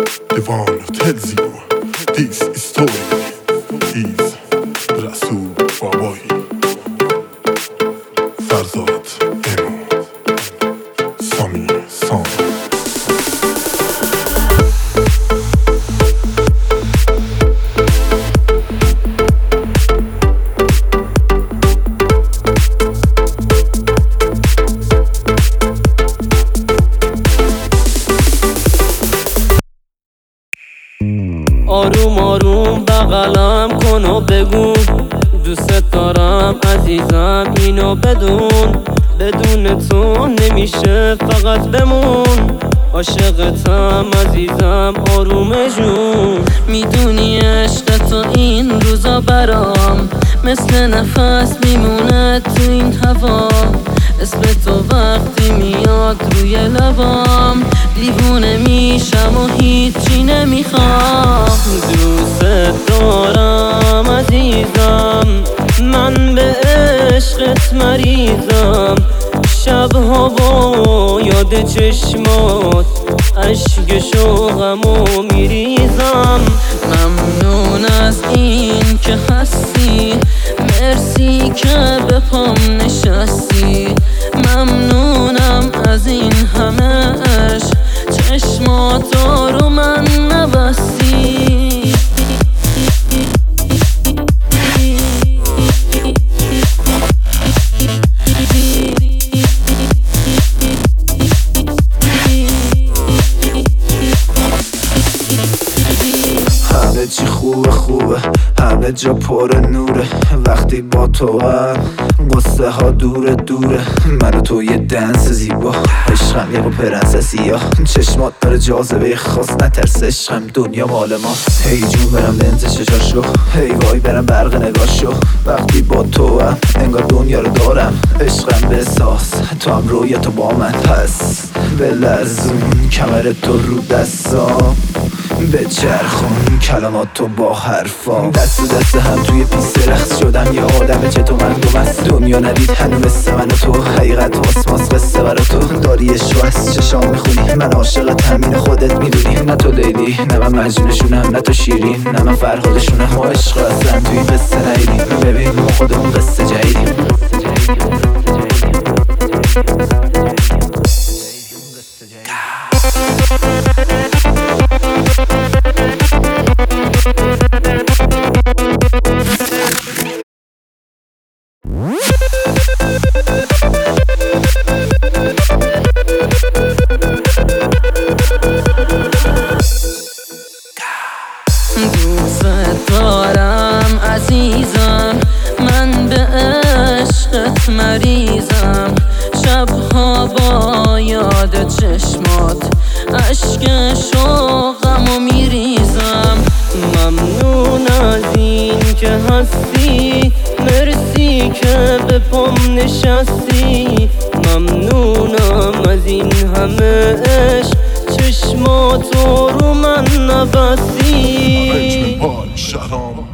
They wanna tell you this story is رسول بابایی فرزاد امو سامی سام. آروم آروم بغلم کن و بگو دوست دارم عزیزم، اینو بدون تو نمیشه فقط بمون. عاشقتم عزیزم آروم جون، میدونی عشق تو این روزا برام مثل نفس میمونه تو این هوا. اسم تو وقتی میاد روی لبام دیوونه میشم و هیچی نمیخوام. دوست دارم عزیزم، من به عشقت مریضم. شبها با یاد چشمات اشک شوقمو میریزم. ممنون از این که هستی، مرسی که به پام نشستی. ممنونم از این همه عشق، چشماتو رو من نبستی. همه چی خوبه همه جا پر نوره. وقتی با تو هم قصه ها دوره. من و تو یه دنس زیبا، عشقم یه با پرنسسی ها. چشمات داره جاذبه خاص، نترس عشقم دنیا مال ماست. هی جون برم لنز چشاشو، هی وای برم برق نگاشو. وقتی با تو هم انگار دنیا رو دارم. عشقم بساز تو هم رویتو با من، پس بلرزون کمر تو رو دستام، بچرخون کلماتو با حرفام. دست و دست هم توی پیست رقص شدم، یه آدم چه تو مردم است. دنیا ندید هنو مثل من و تو، حقیقت واسماس قصه برا تو. داری عشق از چشام میخونی، من عاشق تمین خودت میدونی. نه تو لیلی نه من مجنونشونم، نه تو شیرین نه من فرهادشونم. ما عشق اصلا توی قصه نیدیم، ببین ما خودمون قصه جدیدیم. دوست دارم عزیزم، من به عشقت مریضم. شبها با یاد چشمات اشک شوقمو میریزم. ممنون از این که هستی، مرسی که به پام نشستی. ممنونم از این همه عشق، چشماتو رو من نبستی. شهرام